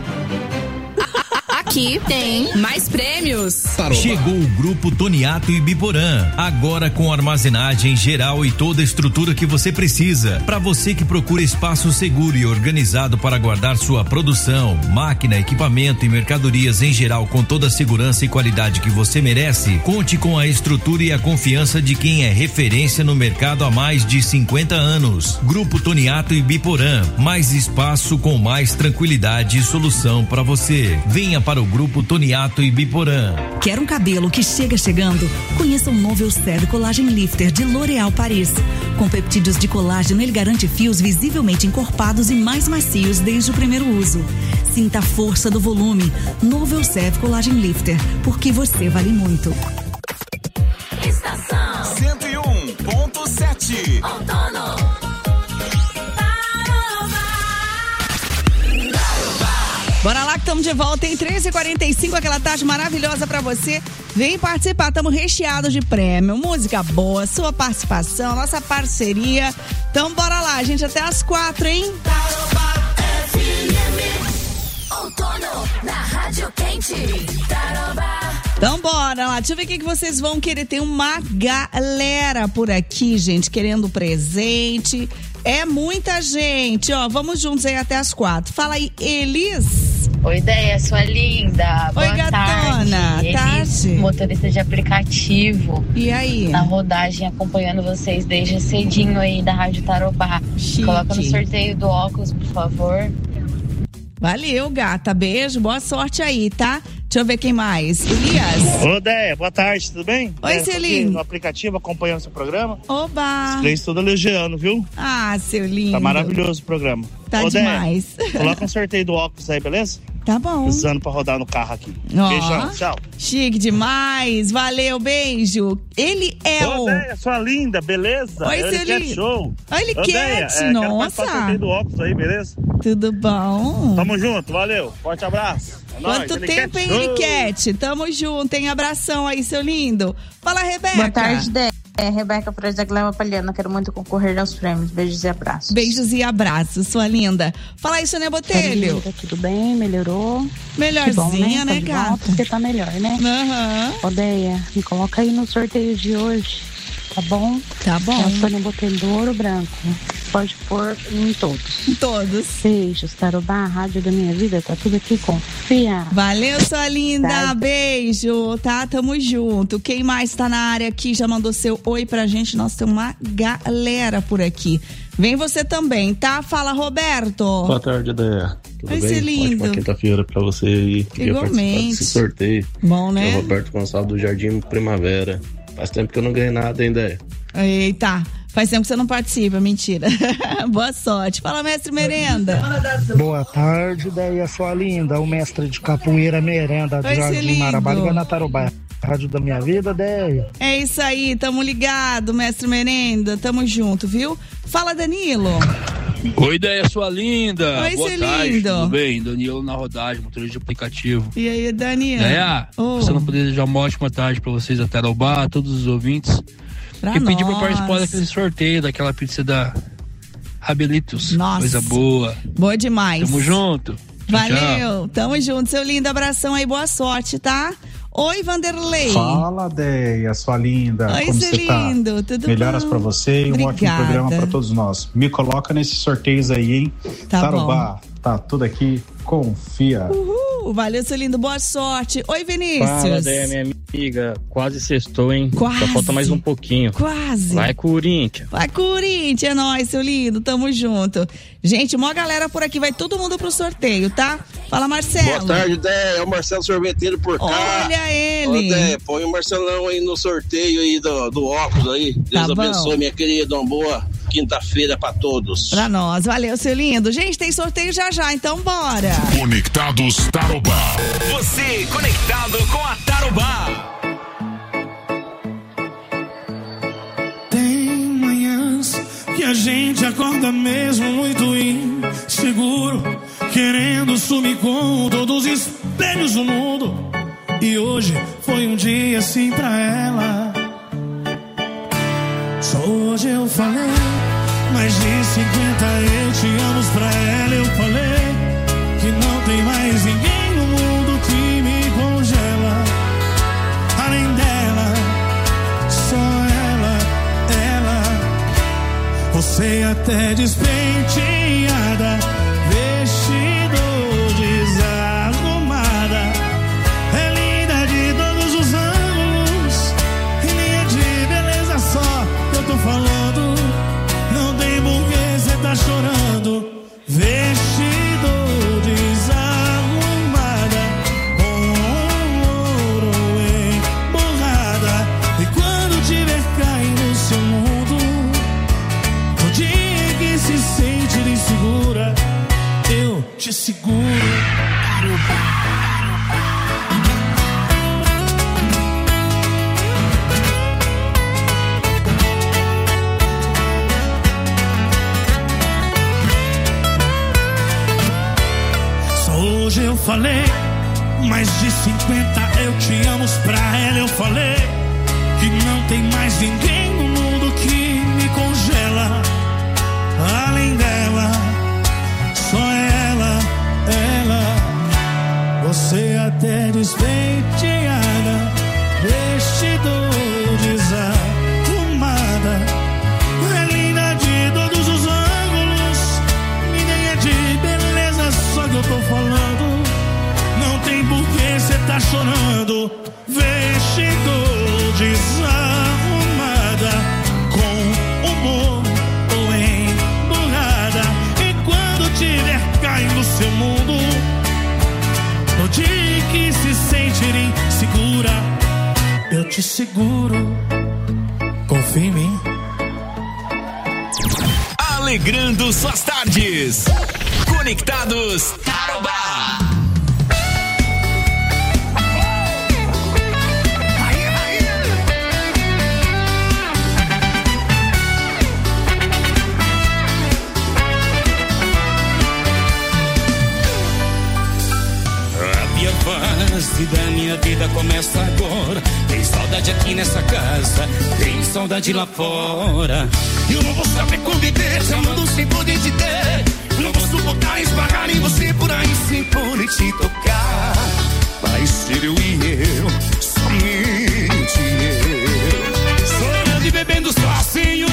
Aqui tem mais prêmios. Chegou o Grupo Toniato e Biporã, agora com armazenagem geral e toda a estrutura que você precisa. Para você que procura espaço seguro e organizado para guardar sua produção, máquina, equipamento e mercadorias em geral com toda a segurança e qualidade que você merece, conte com a estrutura e a confiança de quem é referência no mercado há mais de cinquenta anos. Grupo Toniato e Biporã, mais espaço com mais tranquilidade e solução para você. Venha para o Grupo Toniato e Biporã. Quer um cabelo que chega chegando? Conheça o novo Elseve Collagen Lifter de L'Oréal Paris. Com peptídeos de colágeno, ele garante fios visivelmente encorpados e mais macios desde o primeiro uso. Sinta a força do volume. Novo Elseve Collagen Lifter, porque você vale muito. Estação cento e um ponto sete. Outono. Bora lá que estamos de volta em treze e quarenta e cinco, aquela tarde maravilhosa pra você. Vem participar, estamos recheados de prêmio, música boa, sua participação, nossa parceria. Então bora lá, gente, até as quatro, hein? Tarobá F M. Outono na Rádio Quente. Tarobá. Então bora lá, deixa eu ver o que, que vocês vão querer. Tem uma galera por aqui, gente, querendo presente. É muita gente, ó, vamos juntos aí até as quatro. Fala aí, Elis. Oi, Ideia, sua linda. Oi, boa gatona. Tarde. Tarde. Elis, motorista de aplicativo. E aí? Na rodagem, acompanhando vocês desde cedinho aí da Rádio Tarobá. Chique. Coloca no sorteio do óculos, por favor. Valeu, gata. Beijo, boa sorte aí, tá? Deixa eu ver quem mais. Elias. Ô, Déia, boa tarde, tudo bem? Oi, é, Celinho. No aplicativo, acompanhando seu programa. Oba. Os três todos elogiando, viu? Ah, seu lindo. Tá maravilhoso o programa. Tá Ô, demais. Déia, coloca um sorteio do óculos aí, beleza? Tá bom. Precisando pra rodar no carro aqui. Ó, beijão, tchau. Chique demais. Valeu, beijo. Ele é Ô, o... Déia, sua linda, beleza? Oi, Ele Celinho. quer show. Oi, ele Ô, quer, Déia, é, nossa. quero participar do sorteio do óculos aí, beleza? Tudo bom? Tamo junto, valeu. Forte abraço. É nóis, Quanto ele tempo, quer hein, show. Eliquete? Tamo junto, hein? Abração aí, seu lindo. Fala, Rebeca. Boa tarde, Déia. É Rebeca Freire da Gleba Palhana. Quero muito concorrer aos prêmios. Beijos e abraços. Beijos e abraços, sua linda. Fala aí, Sônia Botelho. Linda, tudo bem? Melhorou? Melhorzinha, bom, né, né, de gata? volta, porque tá melhor, né? Aham. Uhum. Odeia, me coloca aí no sorteio de hoje, tá bom? Tá bom. É a Sônia Botelho do Ouro Branco. Pode pôr em todos. Em todos. Beijos, Tarobá, Rádio da Minha Vida, tá tudo aqui, confia. Valeu, sua linda. Tá. Beijo, tá? Tamo junto. Quem mais tá na área aqui já mandou seu oi pra gente? Nossa, tem uma galera por aqui. Vem você também, tá? Fala, Roberto. Boa tarde, Ideia. Tudo Vai bem? ser lindo. Ótima quinta-feira pra você aí. Queria Igualmente. participar desse sorteio. Bom, né? É o Roberto Gonçalves do Jardim Primavera. Faz tempo que eu não ganhei nada, hein, Ideia? Eita, faz tempo que você não participa, mentira. Boa sorte. Fala, mestre Merenda. Boa tarde, Ideia, sua linda. O mestre de capoeira Merenda do Vai ser Jardim lindo. Marabá, na Tarobá. Rádio da Minha Vida, Ideia. É isso aí, tamo ligado, mestre Merenda. Tamo junto, viu? Fala, Danilo. Oi, Ideia, sua linda. Oi, Boa seu tarde, lindo. tudo bem? Danilo na rodagem, motorista de aplicativo. E aí, Danilo? Ideia, Oh. você não poder desejar uma ótima tarde pra vocês da Tarobá, a todos os ouvintes. Pra e pedir pra nós. participar daquele sorteio, daquela pizza da Rabelitos. Nossa. Coisa boa. Boa demais. Tamo junto. Tchau, Valeu, tchau. tamo junto, seu lindo. Abração aí, boa sorte, tá? Oi, Vanderlei. Fala, Deia, sua linda. Oi, Como seu você tá? lindo, tudo Melhoras bom? pra você e um ótimo Obrigada. programa pra todos nós. Me coloca nesses sorteios aí, hein? Tá Tarobá, tá tudo aqui, confia. Uhul, valeu, seu lindo, boa sorte. Oi, Vinícius. Fala, Deia, minha amiga. Quase sextou, hein? Quase. Só falta mais um pouquinho. Quase. Vai, Corinthians. Vai, Corinthians, é nóis, seu lindo, tamo junto. Gente, mó galera por aqui, vai todo mundo pro sorteio, tá? Fala, Marcelo. Boa tarde, Dé. É o Marcelo Sorveteiro por cá. Olha ele. Ô, Dé, põe o Marcelão aí no sorteio aí do, do óculos aí. Deus Tá bom. abençoe, minha querida. Uma boa quinta-feira pra todos. Pra nós, valeu, seu lindo. Gente, tem sorteio já já, então bora. Conectados Tarobá. Você conectado com a Tarobá. Tem manhãs que a gente acorda mesmo muito inseguro, querendo sumir com todos os espelhos do mundo. E hoje foi um dia assim pra ela. Só hoje eu falei mais de cinquenta eu te amo pra ela. Eu falei que não tem mais ninguém no mundo que me congela. Além dela, só ela, ela. Você até despenteada, vestido desarrumada, é linda de todos os ângulos, e linha de beleza só eu tô falando. Não tem porquê cê tá chorando. Vestido desarrumada, com ouro emborrada, e quando tiver caindo no seu mundo, no dia que se sentir insegura, eu te seguro. Só hoje eu falei mais de cinquenta eu te amo pra ela. Eu falei que não tem mais ninguém no mundo que me congela. Além dela, só ela, ela. Você até despenteada, vestido desarrumada, é linda de todos os ângulos, ninguém é de beleza, só que eu tô falando. Não tem porquê cê tá chorando. Vestido desarrumada, com humor ou emburrada, e quando tiver caindo no seu mundo, no dia que se sentir insegura, eu te seguro. Confia em mim. Alegrando suas tardes. Conectados Tarobá. A pior fase da minha vida começa agora. Tem saudade aqui nessa casa, tem saudade lá fora. Eu não vou saber conviver, te amando sem poder te ter. Não vou suportar esbarrar em você por aí sem poder te tocar. ser eu e eu, somente eu. Chorando e bebendo sozinho.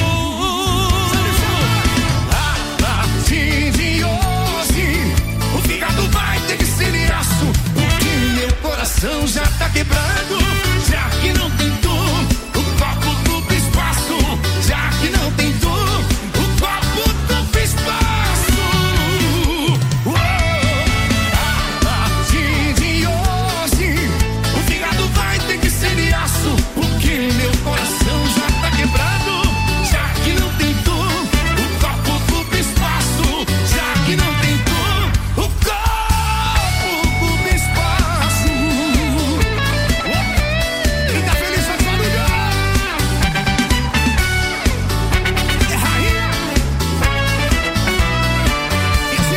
A partir de hoje, o fígado vai ter que ser aço, porque meu coração já tá quebrado. Já que não tem tu, o copo duplo espaço. Já que não tem tu, o copo duplo espaço. Oh, a partir de hoje, o fígado vai ter que ser aço, porque meu coração já tá quebrado. Já que não tem tu, o copo duplo espaço. Já que não tem tu, o copo duplo espaço. Quem tá feliz faz barulho. É rainha. E assim,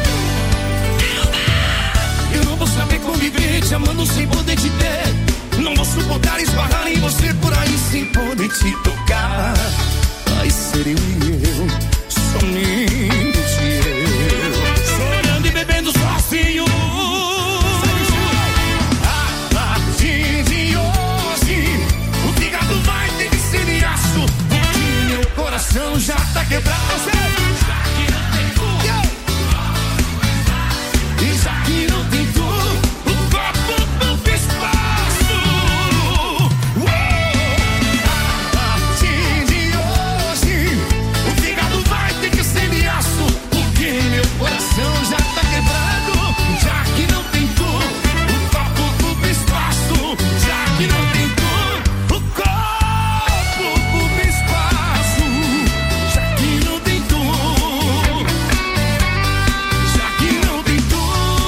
ó. Eu não vou saber conviver te amando sem poder te ter. Não vou suportar esbarrar em você por aí sem poder te tocar. Vai ser eu e eu, somente eu. Chorando e bebendo sozinho. A partir de hoje, o fígado vai ter que ser aço, porque meu coração já tá quebrado. Já que não tem tu, e já que não tem tu, o copo duplo espaço. A partir de hoje, o fígado vai ter que ser aço, porque meu coração já tá quebrado. Já que não tem tu, o copo duplo espaço. Já que não tem tu, o copo duplo espaço. Já que não tem tu, já que não tem tu.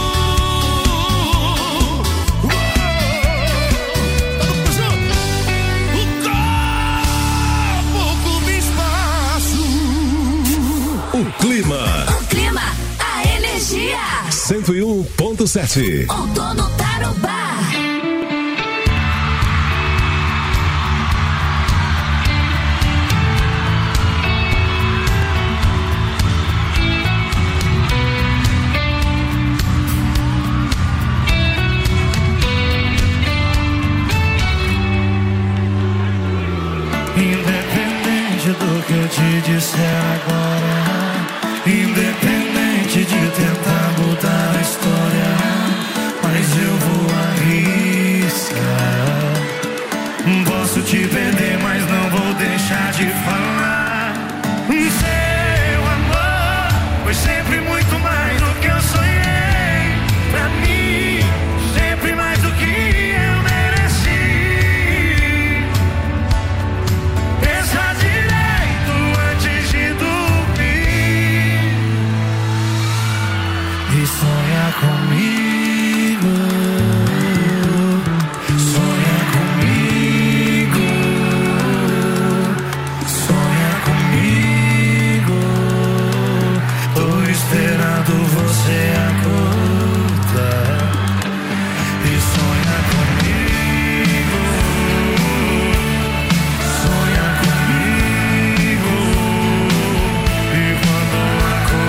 Uou! Todo mundo junto? O copo duplo espaço. O clima. O clima, a energia. cento e um ponto sete. Outono Tarobá. Independente do que eu te disser agora, independente de tentar mudar a história, mas eu vou arriscar. Posso te perder, mas não vou deixar de falar. Seu amor foi sempre muito mais do que eu sonhei. Pra mim, sempre mais do que eu mereci. Pensa direito antes de dormir e sonha comigo. Sonha comigo. Sonha comigo. Tô esperando você acordar e sonha comigo. Sonha comigo. E quando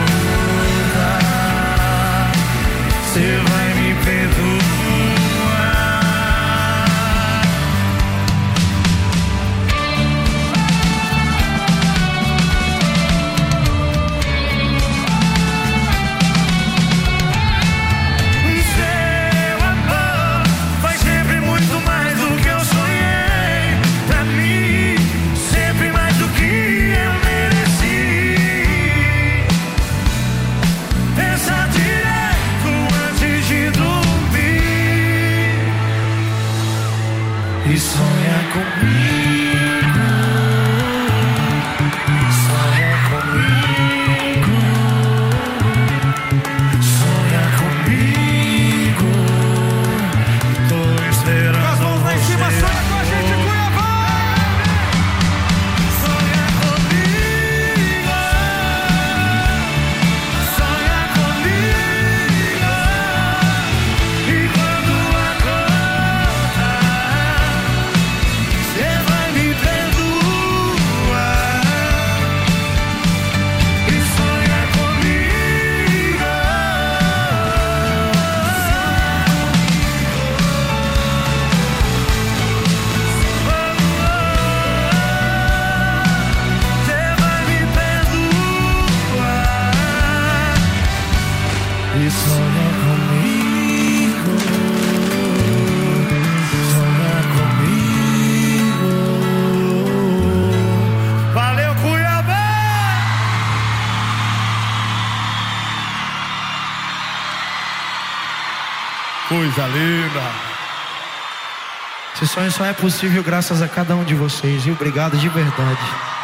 acordar, você vai me perdoar. Seu amor foi sempre muito mais do que eu sonhei. Pra mim, sempre mais do que eu mereci. Pensa direito antes de dormir e sonha comigo. Sonha comigo. Sonha comigo. Tô esperando. As mãos lá em cima, sonha com a gente, Cuiabá! Sonha comigo. Sonha comigo. E quando acordar, você vai me coisa linda. Esse sonho só é possível graças a cada um de vocês, e obrigado de verdade.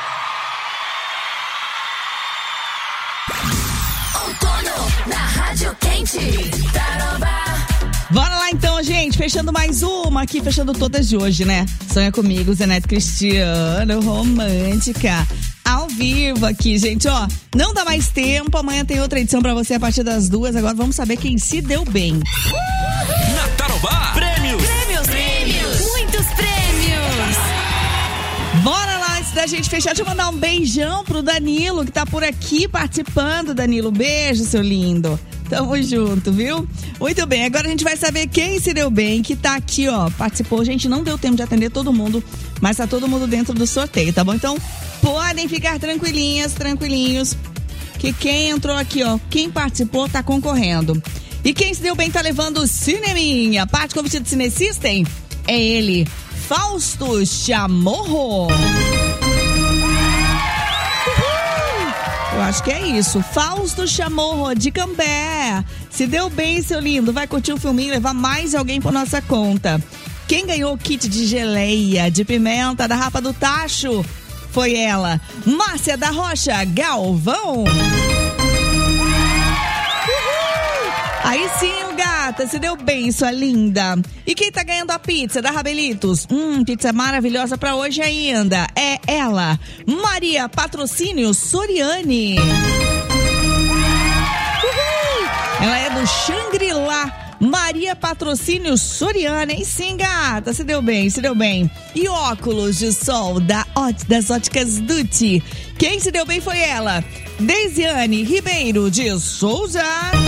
Outono na Rádio Quente. Tarobá. Bora lá então, gente, fechando mais uma aqui, fechando todas de hoje, né? Sonha comigo, Zeneto Cristiano, romântica, ao vivo aqui, gente, ó, não dá mais tempo, amanhã tem outra edição pra você a partir das duas, agora vamos saber quem se deu bem. Na Tarobá, prêmios, Prêmios, prêmios, muitos prêmios. Bora lá, antes da gente fechar, deixa eu mandar um beijão pro Danilo, que tá por aqui participando. Danilo, beijo, seu lindo. Tamo junto, viu? Muito bem, agora a gente vai saber quem se deu bem, que tá aqui, ó, participou. Gente, não deu tempo de atender todo mundo, mas tá todo mundo dentro do sorteio, tá bom? Então, podem ficar tranquilinhas, tranquilinhos, que quem entrou aqui, ó, quem participou tá concorrendo. E quem se deu bem tá levando o Cineminha. Parte convite do Cine System é ele, Fausto Chamorro. Eu acho que é isso. Fausto Chamorro de Cambé. Se deu bem, seu lindo. Vai curtir o filminho e levar mais alguém por nossa conta. Quem ganhou o kit de geleia de pimenta da Rapa do Tacho foi ela, Márcia da Rocha Galvão. Uhul. Aí sim, o gata, se deu bem, sua linda. E quem tá ganhando a pizza da Rabelitos? Hum, pizza maravilhosa pra hoje ainda. É ela, Maria Patrocínio Soriani. Uhul. Ela é do Xangri-Lá. Maria Patrocínio Soriani, hein? Sim, gata, se deu bem, se deu bem. E óculos de sol da, das óticas Dutti. Quem se deu bem foi ela, Deisiane Ribeiro de Souza.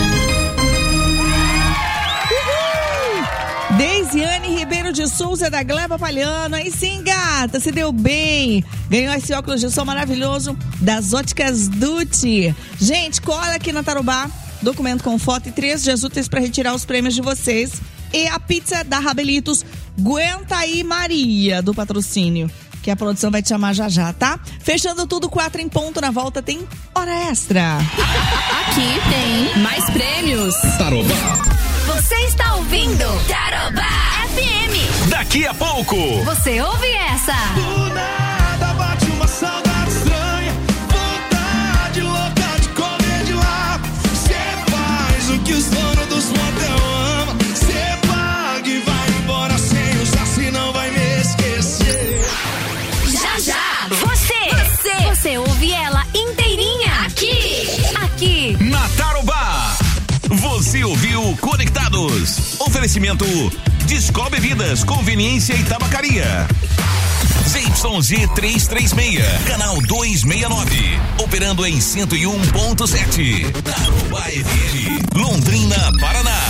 Deisiane Ribeiro de Souza, da Gleba Palhano. Aí sim, gata, se deu bem. Ganhou esse óculos de sol maravilhoso das óticas Dutti. Gente, cola aqui na Tarobá. Documento com foto e três dias úteis para retirar os prêmios de vocês. E a pizza da Rabelitos. Aguenta aí, Maria, do patrocínio, que a produção vai te chamar já já, tá? Fechando tudo, quatro em ponto. Na volta tem hora extra. Aqui tem mais prêmios. Tarobá. Você está ouvindo Tarobá F M. Daqui a pouco você ouve essa. Do nada bate uma saudade estranha, vontade louca de comer de lá. Cê faz o que os donos dos motel amam. Cê paga e vai embora sem usar, senão vai me esquecer. Já já você, você, você ouve ela inteirinha aqui, aqui na Tarobá. Você ouviu Conectados. Oferecimento Discol Bebidas, Conveniência e Tabacaria. Z Y Z trezentos e trinta e seis, canal duzentos e sessenta e nove. Operando em cento e um ponto sete. Tarobá F M, Londrina, Paraná.